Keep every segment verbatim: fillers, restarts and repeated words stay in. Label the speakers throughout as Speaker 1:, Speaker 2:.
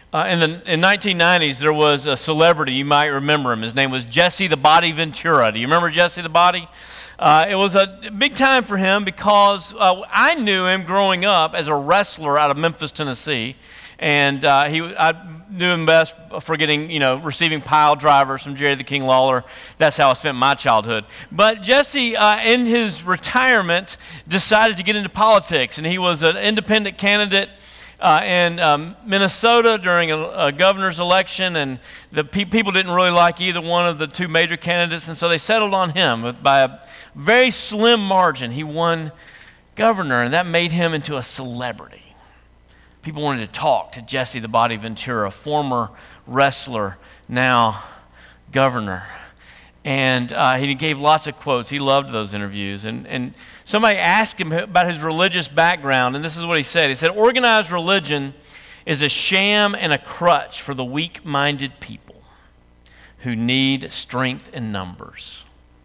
Speaker 1: Uh, in the in nineteen nineties, there was a celebrity, you might remember him. His name was Jesse the Body Ventura. Do you remember Jesse the Body? Uh, it was a big time for him because uh, I knew him growing up as a wrestler out of Memphis, Tennessee. And uh, he, I knew him best for getting, you know, receiving pile drivers from Jerry the King Lawler. That's how I spent my childhood. But Jesse, uh, in his retirement, decided to get into politics. And he was an independent candidate Uh, in um, Minnesota during a, a governor's election, and the pe- people didn't really like either one of the two major candidates, and so they settled on him by a very slim margin. He won governor, and that made him into a celebrity. People wanted to talk to Jesse the Body Ventura, former wrestler, now governor. And uh, he gave lots of quotes. He loved those interviews. And, and somebody asked him about his religious background, and this is what he said. He said, organized religion is a sham and a crutch for the weak-minded people who need strength in numbers.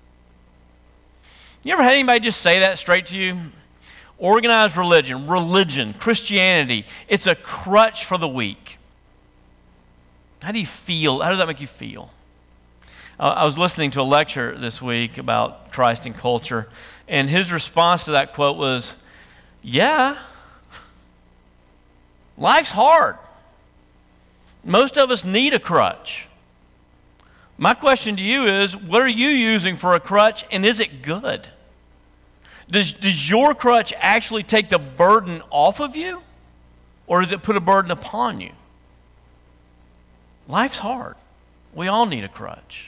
Speaker 1: You ever had anybody just say that straight to you? Organized religion, religion, Christianity, it's a crutch for the weak. How do you feel? How does that make you feel? I was listening to a lecture this week about Christ and culture, and his response to that quote was, yeah, life's hard. Most of us need a crutch. My question to you is, what are you using for a crutch, and is it good? Does, does your crutch actually take the burden off of you, or does it put a burden upon you? Life's hard. We all need a crutch.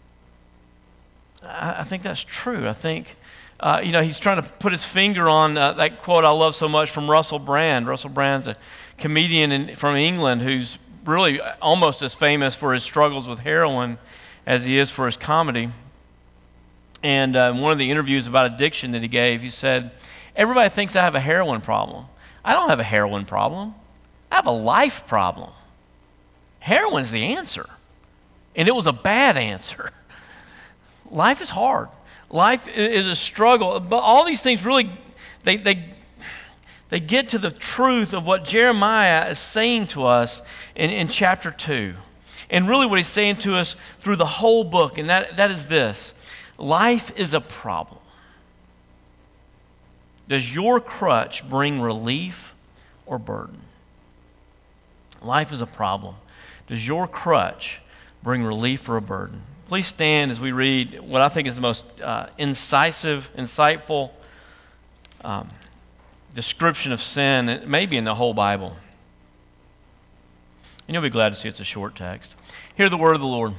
Speaker 1: I think that's true. I think, uh, you know, he's trying to put his finger on uh, that quote I love so much from Russell Brand. Russell Brand's a comedian in, from England who's really almost as famous for his struggles with heroin as he is for his comedy. And uh, one of the interviews about addiction that he gave, he said, everybody thinks I have a heroin problem. I don't have a heroin problem. I have a life problem. Heroin's the answer. And it was a bad answer. Life is hard. Life is a struggle. But all these things really, they, they, they get to the truth of what Jeremiah is saying to us in, in chapter two. And really what he's saying to us through the whole book, and that, that is this. Life is a problem. Does your crutch bring relief or burden? Life is a problem. Does your crutch bring relief or a burden? Please stand as we read what I think is the most uh, incisive, insightful um, description of sin, maybe in the whole Bible. And you'll be glad to see it's a short text. Hear the word of the Lord.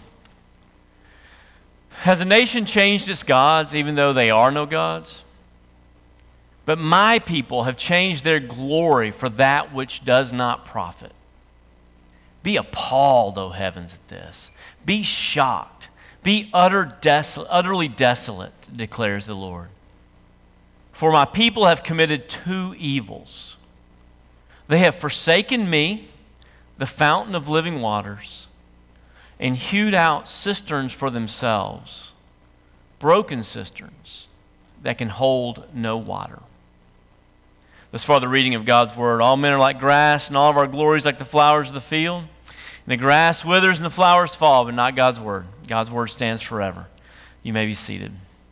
Speaker 1: Has a nation changed its gods, even though they are no gods? But my people have changed their glory for that which does not profit. Be appalled, O heavens, at this. Be shocked. Be utter desolate, utterly desolate, declares the Lord. For my people have committed two evils. They have forsaken me, the fountain of living waters, and hewed out cisterns for themselves, broken cisterns that can hold no water. Thus far the reading of God's word. All men are like grass, and all of our glories like the flowers of the field. And the grass withers and the flowers fall, but not God's word. God's word stands forever. You may be seated.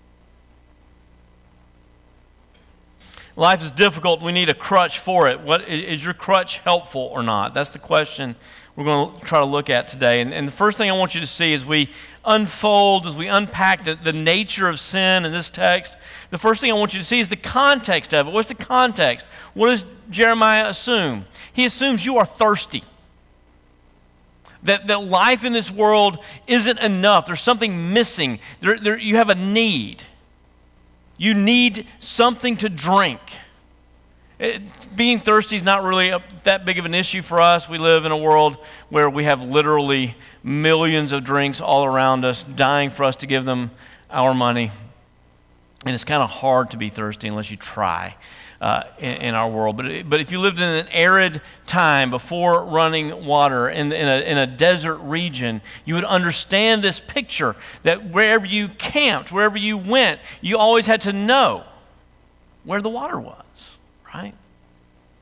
Speaker 1: Life is difficult. We need a crutch for it. What, is your crutch helpful or not? That's the question we're going to try to look at today. And, and the first thing I want you to see as we unfold, as we unpack the, the nature of sin in this text, the first thing I want you to see is the context of it. What's the context? What does Jeremiah assume? He assumes you are thirsty. That, that life in this world isn't enough. There's something missing. There, there, you have a need. You need something to drink. It, being thirsty is not really a, that big of an issue for us. We live in a world where we have literally millions of drinks all around us, dying for us to give them our money. And it's kind of hard to be thirsty unless you try. Uh, in, in our world. But, but if you lived in an arid time before running water in, in, a, in a desert region, you would understand this picture that wherever you camped, wherever you went, you always had to know where the water was, right?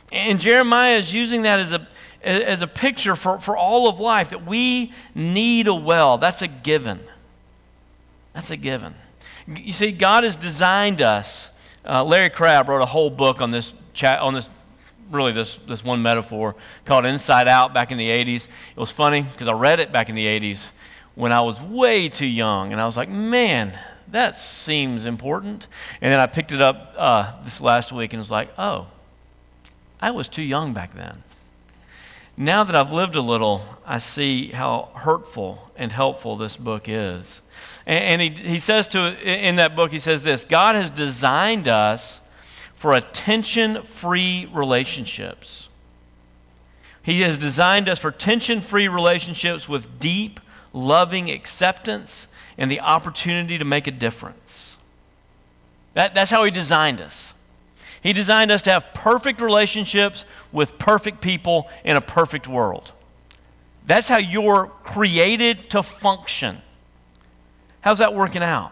Speaker 1: And Jeremiah is using that as a, as a picture for, for all of life, that we need a well. That's a given. That's a given. You see, God has designed us. Uh, Larry Crabb wrote a whole book on this chat, on this, really this, this one metaphor called Inside Out back in the eighties. It was funny because I read it back in the eighties when I was way too young, and I was like, man, that seems important. And then I picked it up uh, this last week and was like, oh, I was too young back then. Now that I've lived a little, I see how hurtful and helpful this book is. And, and he, he says to, in that book, he says this: God has designed us for a tension-free relationships. He has designed us for tension-free relationships with deep, loving acceptance and the opportunity to make a difference. That, that's how he designed us. He designed us to have perfect relationships with perfect people in a perfect world. That's how you're created to function. How's that working out?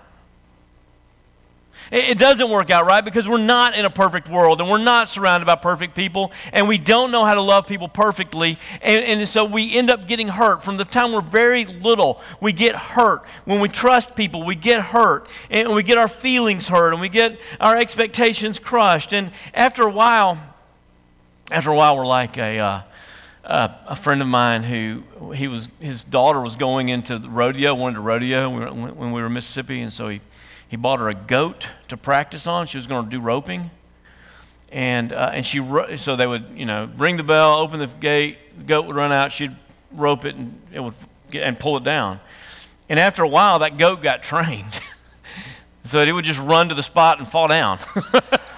Speaker 1: It doesn't work out, right? Because we're not in a perfect world, and we're not surrounded by perfect people, and we don't know how to love people perfectly, and, and so we end up getting hurt. From the time we're very little, we get hurt. When we trust people, we get hurt, and we get our feelings hurt, and we get our expectations crushed. And after a while, after a while, we're like a uh, uh, a friend of mine who he was his daughter was going into the rodeo, wanted to rodeo when we were, when we were in Mississippi, and so he. He bought her a goat to practice on. She was going to do roping, and uh, and she ro- so they would you know ring the bell, open the gate, the goat would run out. She'd rope it and it would get, and pull it down. And after a while, that goat got trained, so that it would just run to the spot and fall down. And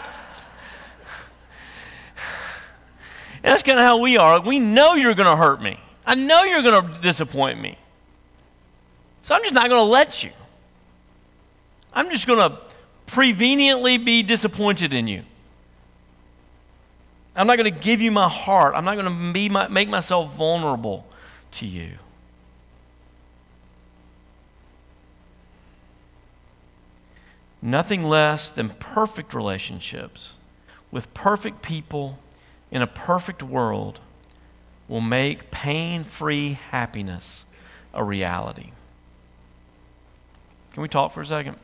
Speaker 1: that's kind of how we are. We know you're going to hurt me. I know you're going to disappoint me. So I'm just not going to let you. I'm just going to preveniently be disappointed in you. I'm not going to give you my heart. I'm not going to be my, make myself vulnerable to you. Nothing less than perfect relationships with perfect people in a perfect world will make pain-free happiness a reality. Can we talk for a second?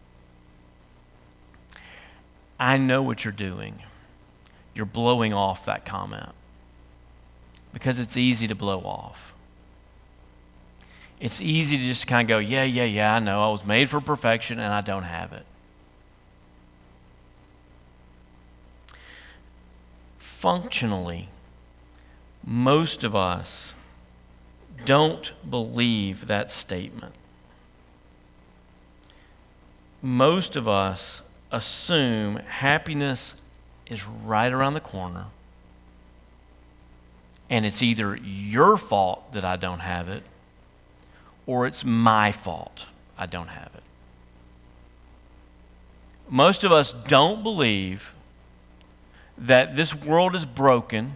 Speaker 1: I know what you're doing. You're blowing off that comment because it's easy to blow off. It's easy to just kind of go, yeah, yeah, yeah, I know. I was made for perfection and I don't have it. Functionally, most of us don't believe that statement. Most of us assume happiness is right around the corner, and it's either your fault that I don't have it, or it's my fault I don't have it. Most of us don't believe that this world is broken,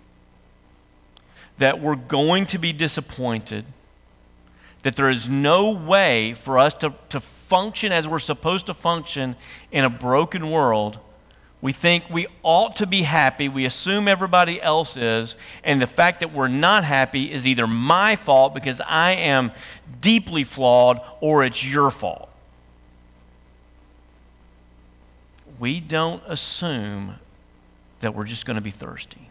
Speaker 1: that we're going to be disappointed, that there is no way for us to, to function as we're supposed to function in a broken world. We think we ought to be happy. We assume everybody else is. And the fact that we're not happy is either my fault because I am deeply flawed, or it's your fault. We don't assume that we're just going to be thirsty.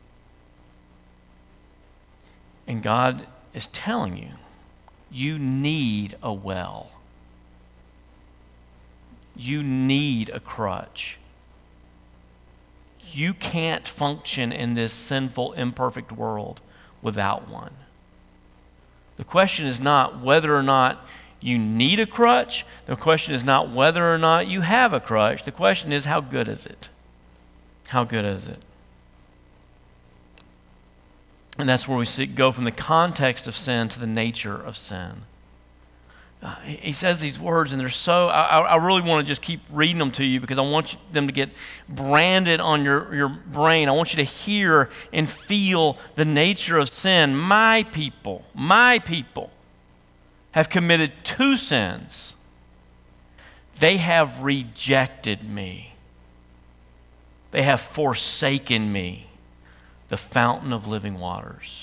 Speaker 1: And God is telling you, you need a well. You need a crutch. You can't function in this sinful, imperfect world without one. The question is not whether or not you need a crutch. The question is not whether or not you have a crutch. The question is, how good is it? How good is it? And that's where we see, go from the context of sin to the nature of sin. Uh, he says these words, and they're so, I, I really want to just keep reading them to you because I want you, them to get branded on your, your brain. I want you to hear and feel the nature of sin. My people, my people have committed two sins. They have rejected me. They have forsaken me. the fountain of living waters.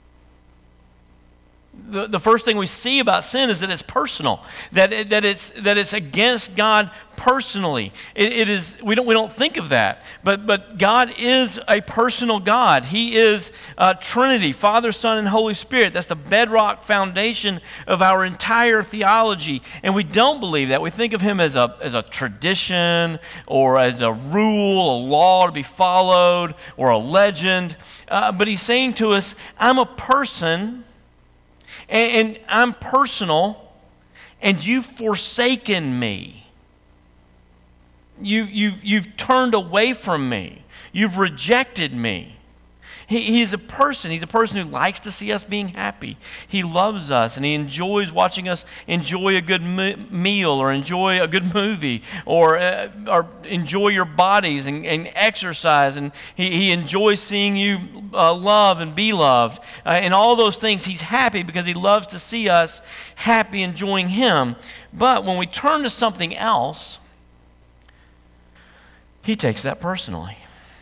Speaker 1: The, the first thing we see about sin is that it's personal, that it, that it's that it's against God personally. It, it is we don't we don't think of that, but but God is a personal God. He is uh, Trinity, Father, Son, and Holy Spirit. That's the bedrock foundation of our entire theology, and we don't believe that. We think of Him as a as a tradition or as a rule, a law to be followed, or a legend. Uh, but He's saying to us, "I'm a person." And I'm personal, and you've forsaken me. You, you've, you've turned away from me. You've rejected me. He, he's a person. He's a person who likes to see us being happy. He loves us, and he enjoys watching us enjoy a good me- meal or enjoy a good movie or, uh, or enjoy your bodies and, and exercise. And he, he enjoys seeing you uh, love and be loved. Uh, and all those things, he's happy because he loves to see us happy, enjoying him. But when we turn to something else, he takes that personally.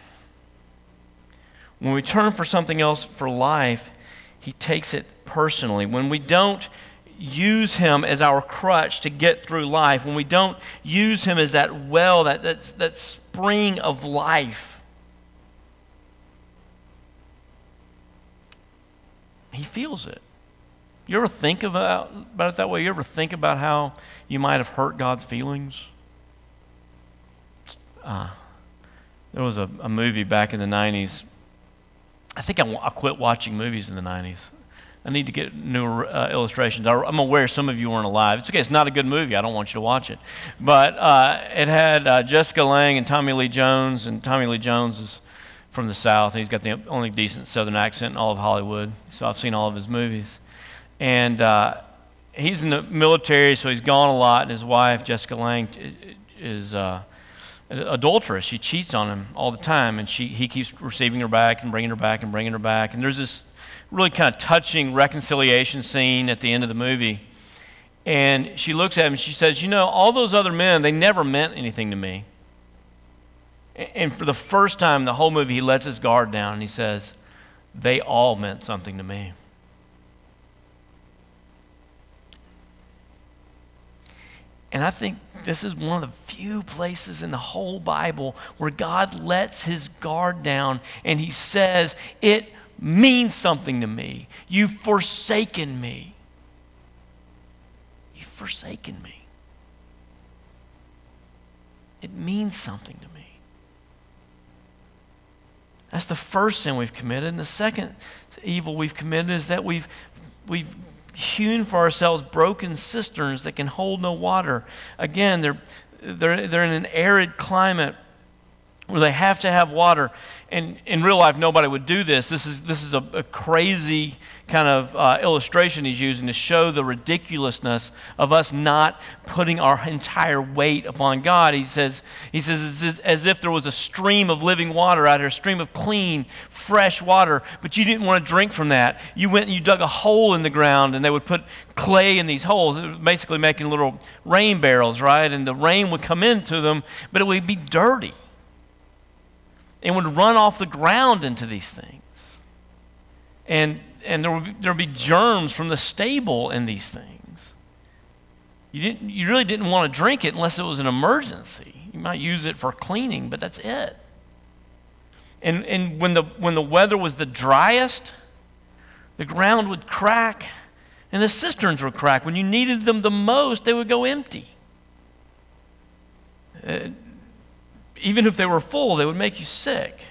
Speaker 1: When we turn for something else for life, he takes it personally. When we don't use him as our crutch to get through life, when we don't use him as that well, that, that, that spring of life, he feels it. You ever think about, about it that way? You ever think about how you might have hurt God's feelings? Uh, there was a, a movie back in the nineties. I think I, I quit watching movies in the nineties. I need to get newer uh, illustrations. I, I'm aware some of you weren't alive. It's okay. It's not a good movie. I don't want you to watch it. But uh, it had uh, Jessica Lange and Tommy Lee Jones, and Tommy Lee Jones is from the South. He's got the only decent Southern accent in all of Hollywood, so I've seen all of his movies. And uh, he's in the military, so he's gone a lot, and his wife, Jessica Lange, is... Uh, adulteress. She cheats on him all the time, and she he keeps receiving her back and bringing her back and bringing her back. And there's this really kind of touching reconciliation scene at the end of the movie. And she looks at him and she says, you know, all those other men, they never meant anything to me. And for the first time in the whole movie, he lets his guard down and he says, they all meant something to me. And I think this is one of the few places in the whole Bible where God lets his guard down and he says, it means something to me. You've forsaken me. You've forsaken me. It means something to me. That's the first sin we've committed. And the second evil we've committed is that we've we've hewn for ourselves broken cisterns that can hold no water. Again, they're they're they're in an arid climate where they have to have water. And in real life, nobody would do this. This is this is a, a crazy kind of uh, illustration he's using to show the ridiculousness of us not putting our entire weight upon God. He says, he says it's as if there was a stream of living water out here, a stream of clean, fresh water, but you didn't want to drink from that. You went and you dug a hole in the ground, and they would put clay in these holes, basically making little rain barrels, right? And the rain would come into them, but it would be dirty. And would run off the ground into these things. And and there would be, there would be germs from the stable in these things. You didn't you really didn't want to drink it unless it was an emergency. You might use it for cleaning, but that's it. And and when the when the weather was the driest, the ground would crack and the cisterns would crack. When you needed them the most, they would go empty. Uh, Even if they were full, they would make you sick.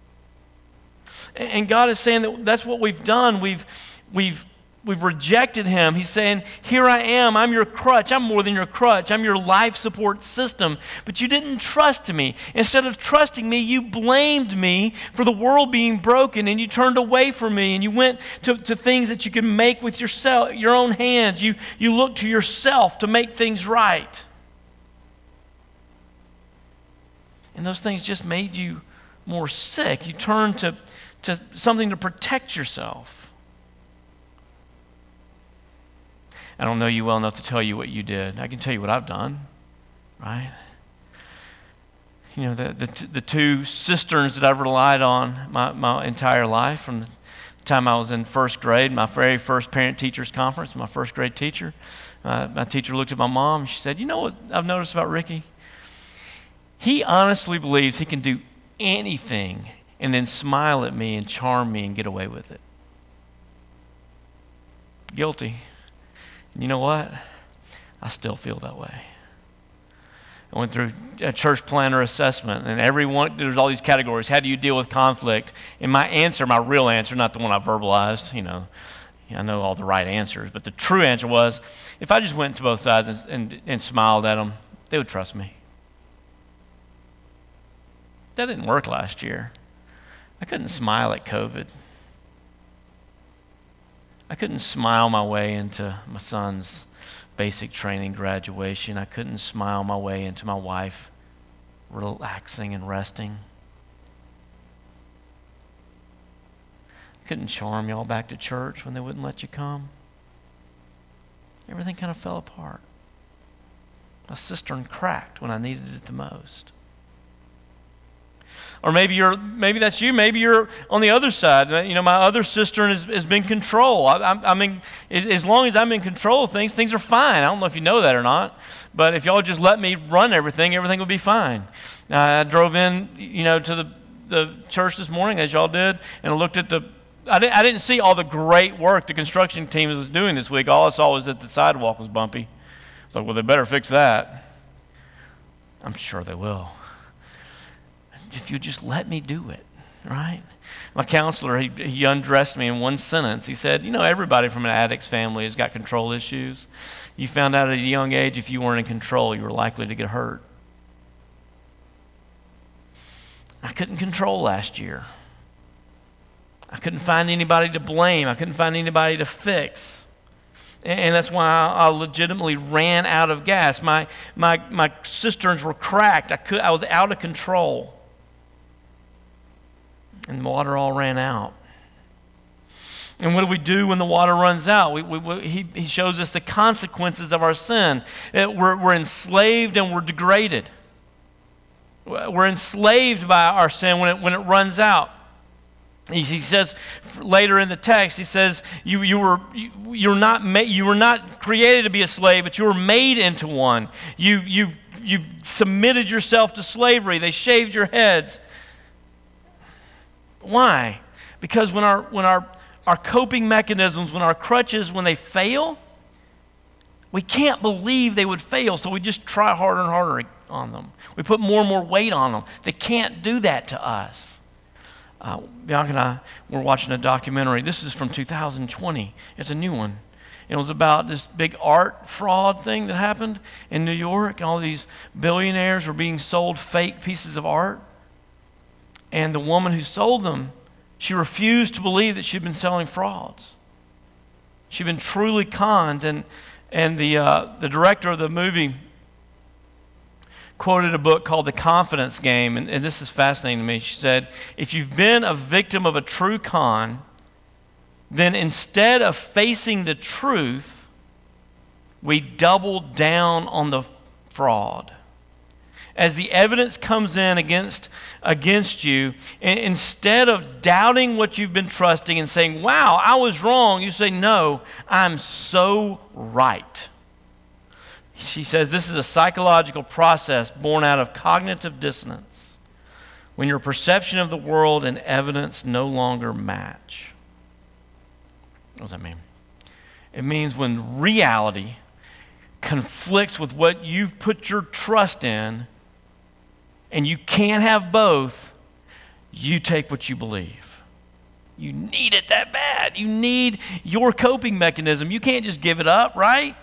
Speaker 1: And God is saying that that's what we've done. We've, we've, we've rejected him. He's saying, here I am. I'm your crutch. I'm more than your crutch. I'm your life support system. But you didn't trust me. Instead of trusting me, you blamed me for the world being broken, and you turned away from me, and you went to, to things that you could make with yourself, your own hands. You, you looked to yourself to make things right. And those things just made you more sick. You turned to, to something to protect yourself. I don't know you well enough to tell you what you did. I can tell you what I've done, right? You know, the, the, t- the two cisterns that I've relied on my, my entire life, from the time I was in first grade, my very first parent-teachers conference, my first grade teacher. Uh, my teacher looked at my mom and she said, you know what I've noticed about Ricky? He honestly believes he can do anything and then smile at me and charm me and get away with it. Guilty. And you know what? I still feel that way. I went through a church planner assessment, and everyone, there's all these categories. How do you deal with conflict? And my answer, my real answer, not the one I verbalized, you know, I know all the right answers, but the true answer was, if I just went to both sides and, and, and smiled at them, they would trust me. That didn't work last year. I couldn't smile at COVID. I couldn't smile my way into my son's basic training graduation. I couldn't smile my way into my wife relaxing and resting. I couldn't charm y'all back to church when they wouldn't let you come. Everything kind of fell apart. My cistern cracked when I needed it the most. Or maybe you're, maybe that's you. Maybe you're on the other side. You know, my other cistern has, has been control. I, I, I mean, as long as I'm in control of things, things are fine. I don't know if you know that or not, but if y'all just let me run everything, everything would be fine. Uh, I drove in, you know, to the the church this morning, as y'all did, and I looked at the. I didn't, I didn't see all the great work the construction team was doing this week. All I saw was that the sidewalk was bumpy. I was like, well, they better fix that. I'm sure they will. If you just let me do it, right? My counselor, he, he undressed me in one sentence. He said, you know, everybody from an addict's family has got control issues. You found out at a young age if you weren't in control, you were likely to get hurt. I couldn't control last year. I couldn't find anybody to blame. I couldn't find anybody to fix. And that's why I legitimately ran out of gas. My, my, my cisterns were cracked. I, could, I was out of control. And the water all ran out. And what do we do when the water runs out? We, we, we, he, he shows us the consequences of our sin. It, we're, we're enslaved and we're degraded. We're enslaved by our sin when it, when it runs out. He, he says later in the text, he says, you, you, were, you, you're not ma- you were not created to be a slave, but you were made into one. You, you, you submitted yourself to slavery. They shaved your heads. Why? Because when our when our, our coping mechanisms, when our crutches, when they fail, we can't believe they would fail, so we just try harder and harder on them. We put more and more weight on them. They can't do that to us. Uh, Bianca and I were watching a documentary. This is from two thousand twenty. It's a new one. It was about this big art fraud thing that happened in New York. All these billionaires were being sold fake pieces of art. And the woman who sold them, she refused to believe that she'd been selling frauds. She'd been truly conned. And, and the, uh, the director of the movie quoted a book called The Confidence Game. And, and this is fascinating to me. She said, if you've been a victim of a true con, then instead of facing the truth, we double down on the fraud. As the evidence comes in against, against you, instead of doubting what you've been trusting and saying, wow, I was wrong, you say, no, I'm so right. She says this is a psychological process born out of cognitive dissonance, when your perception of the world and evidence no longer match. What does that mean? It means when reality conflicts with what you've put your trust in, and you can't have both, you take what you believe. You need it that bad. You need your coping mechanism. You can't just give it up, right?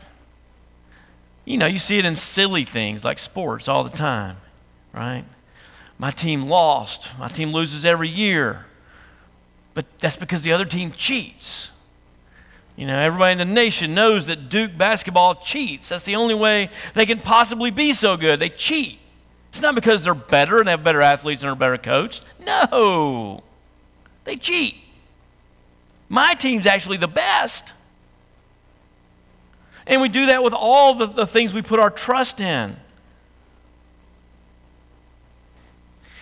Speaker 1: You know, you see it in silly things like sports all the time, right? My team lost. My team loses every year. But that's because the other team cheats. You know, everybody in the nation knows that Duke basketball cheats. That's the only way they can possibly be so good. They cheat. It's not because they're better and have better athletes and are better coached. No. They cheat. My team's actually the best. And we do that with all the, the things we put our trust in.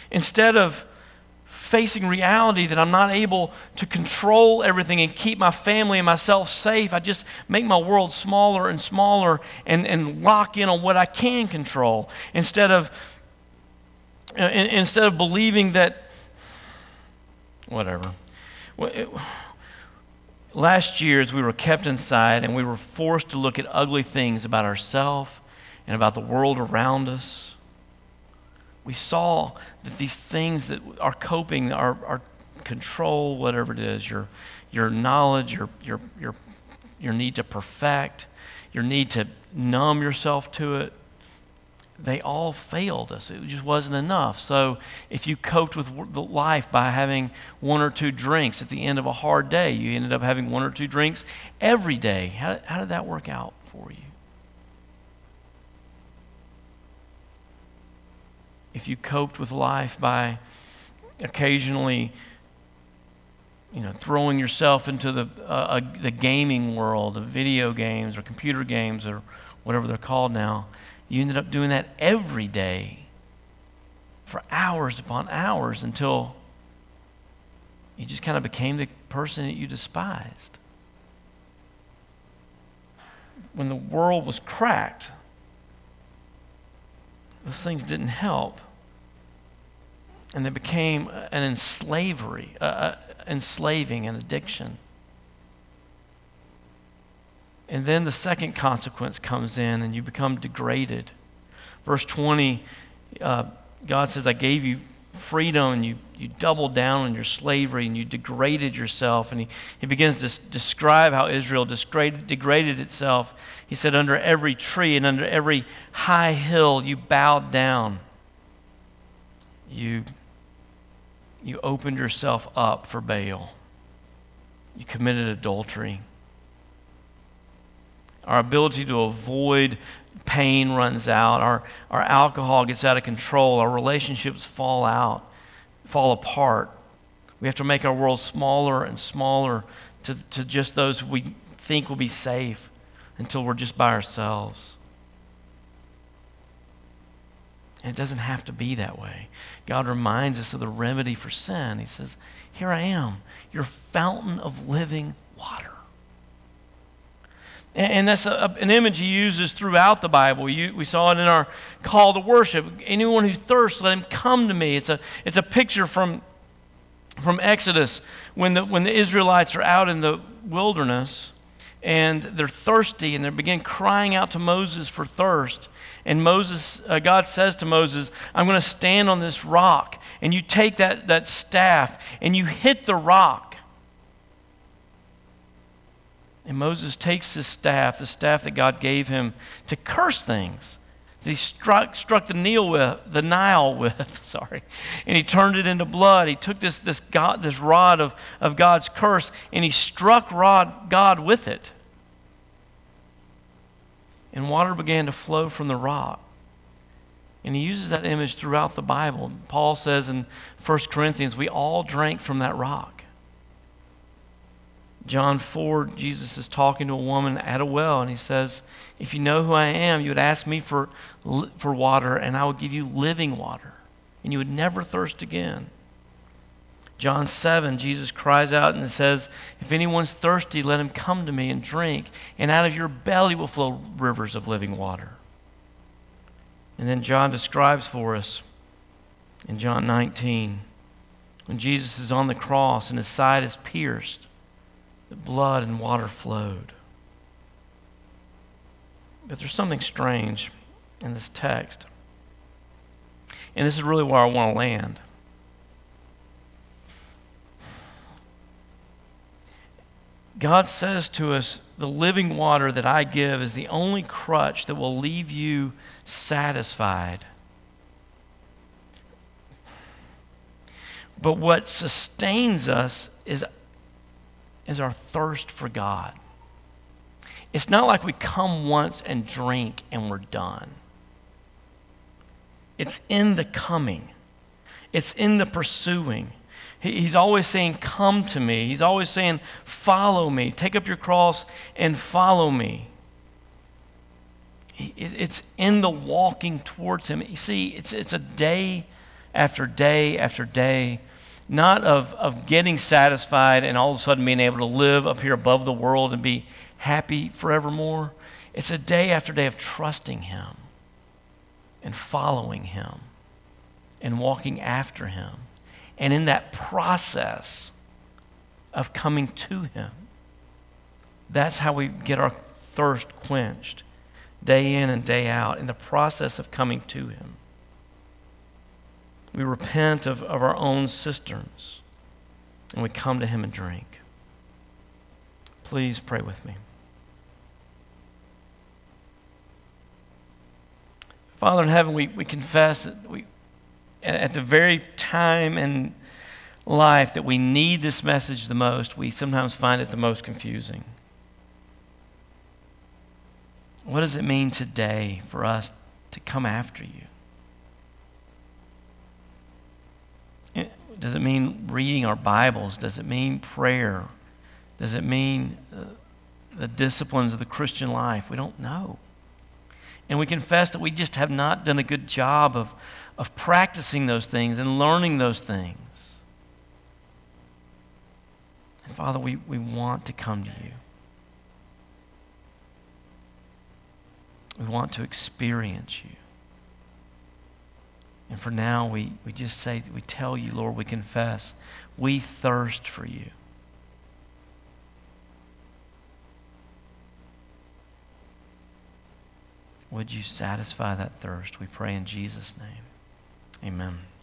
Speaker 1: Instead of facing reality that I'm not able to control everything and keep my family and myself safe, I just make my world smaller and smaller and, and lock in on what I can control. Instead of, uh, instead of believing that, whatever. Well, it, last year, as we were kept inside and we were forced to look at ugly things about ourselves and about the world around us, we saw that these things that are coping, our, our control, whatever it is, your, your knowledge, your, your, your, your need to perfect, your need to numb yourself to it, they all failed us. It just wasn't enough. So if you coped with life by having one or two drinks at the end of a hard day, you ended up having one or two drinks every day. How, how did that work out for you? If you coped with life by occasionally, you know, throwing yourself into the uh, uh, the gaming world of video games or computer games or whatever they're called now, you ended up doing that every day for hours upon hours until you just kind of became the person that you despised. When the world was cracked, those things didn't help. And they became an enslavery, uh, enslaving, an addiction. And then the second consequence comes in and you become degraded. Verse twenty, uh, God says, I gave you freedom and you, you doubled down on your slavery and you degraded yourself. And he, he begins to s- describe how Israel degraded, degraded itself. He said, under every tree and under every high hill you bowed down. You, you opened yourself up for Baal. You committed adultery. Our ability to avoid pain runs out. Our, our alcohol gets out of control. Our relationships fall out, fall apart. We have to make our world smaller and smaller to, to just those we think will be safe until we're just by ourselves. And it doesn't have to be that way. God reminds us of the remedy for sin. He says, here I am, your fountain of living water. And that's a, an image he uses throughout the Bible. You, we saw it in our call to worship. Anyone who thirsts, let him come to me. It's a, it's a picture from, from Exodus when the, when the Israelites are out in the wilderness and they're thirsty and they begin crying out to Moses for thirst. And Moses, uh, God says to Moses, I'm going to stand on this rock. And you take that, that staff and you hit the rock. And Moses takes his staff, the staff that God gave him, to curse things that he struck, struck the Nile with, the Nile with, sorry, and he turned it into blood. He took this, this, God, this rod of, of God's curse, and he struck rod, God with it. And water began to flow from the rock. And he uses that image throughout the Bible. Paul says in First Corinthians, we all drank from that rock. John four, Jesus is talking to a woman at a well, and he says, if you know who I am, you would ask me for, for water, and I would give you living water, and you would never thirst again. John seven, Jesus cries out and says, if anyone's thirsty, let him come to me and drink, and out of your belly will flow rivers of living water. And then John describes for us in John nineteen, when Jesus is on the cross and his side is pierced, the blood and water flowed. But there's something strange in this text. And this is really where I want to land. God says to us, the living water that I give is the only crutch that will leave you satisfied. But what sustains us is is our thirst for God. It's not like we come once and drink and we're done. It's in the coming. It's in the pursuing. He's always saying, come to me. He's always saying, follow me. Take up your cross and follow me. It's in the walking towards him. You see, it's, it's a day after day after day, not of, of getting satisfied and all of a sudden being able to live up here above the world and be happy forevermore. It's a day after day of trusting him and following him and walking after him. And in that process of coming to him, that's how we get our thirst quenched day in and day out, in the process of coming to him. We repent of, of our own cisterns, and we come to him and drink. Please pray with me. Father in heaven, we, we confess that we, at the very time in life that we need this message the most, we sometimes find it the most confusing. What does it mean today for us to come after you? Does it mean reading our Bibles? Does it mean prayer? Does it mean uh, the disciplines of the Christian life? We don't know. And we confess that we just have not done a good job of, of practicing those things and learning those things. And Father, we, we want to come to you. We want to experience you. And for now, we, we just say, we tell you, Lord, we confess, we thirst for you. Would you satisfy that thirst? We pray in Jesus' name. Amen.